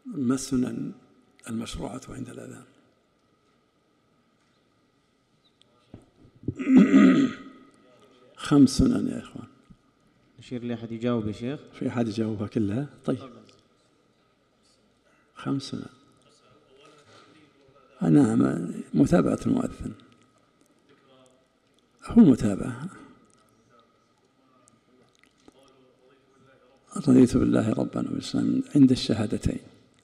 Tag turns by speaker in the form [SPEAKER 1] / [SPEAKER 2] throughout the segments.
[SPEAKER 1] ما السنن المشروعة عند الأذان؟ 5 سنن يا إخوان.
[SPEAKER 2] نشير لأحد يجاوب يا شيخ؟
[SPEAKER 1] في أحد يجاوبها كلها؟ طيب 5 سنن. نعم، متابعة المؤذن، هو متابعة. رضيت بالله ربا وبالإسلام عند الشهادتين،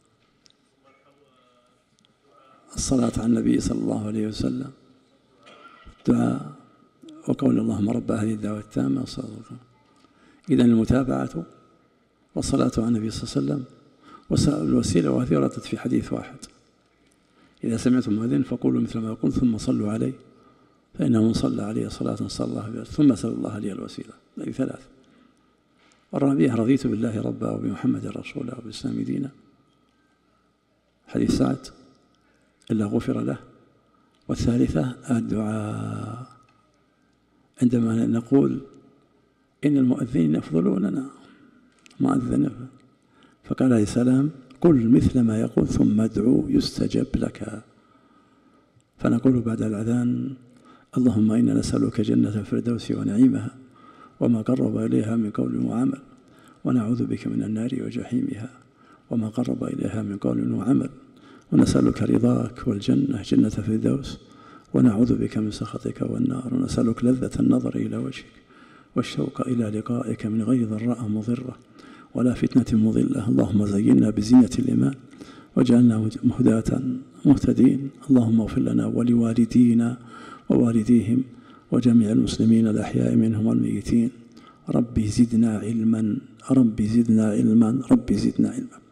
[SPEAKER 1] الصلاة على النبي صلى الله عليه وسلم، الدعاء، وقول اللهم رب هذه الدعوة التامة والصلاة والسلام. إذن المتابعة والصلاة على النبي صلى الله عليه وسلم والوسيلة، وهذه وردت في حديث واحد: إذا سمعتم مؤذن فقولوا مثل ما يقول ثم صلوا عليه فإنه من صلى عليه صلاة صلى الله عليه ثم سأل الله لي الوسيلة. هذه 3. والرابعة رضيت بالله ربا وبمحمد رسولا وبالإسلام دينا، حديث سعد إلا غفر له. والثالثة الدعاء، عندما نقول إن المؤذنين يفضلوننا مؤذن، فقال عليه السلام: قل مثل ما يقول ثم ادعو يستجب لك. فنقول بعد الأذان: اللهم إنا نسألك جنة الفردوس ونعيمها وما قرب إليها من قول وعمل، ونعوذ بك من النار وجحيمها وما قرب إليها من قول وعمل، ونسألك رضاك والجنة جنة الفردوس، ونعوذ بك من سخطك والنار، ونسألك لذة النظر إلى وجهك والشوق إلى لقائك من غير ضراء مضرة ولا فتنة مضلة. اللهم زينا بزينة الإيمان واجعلنا مهداة مهتدين. اللهم اغفر لنا ولوالدينا ووالديهم وجميع المسلمين الأحياء منهم والميتين. ربي زدنا علما، ربي زدنا علما، ربي زدنا علما.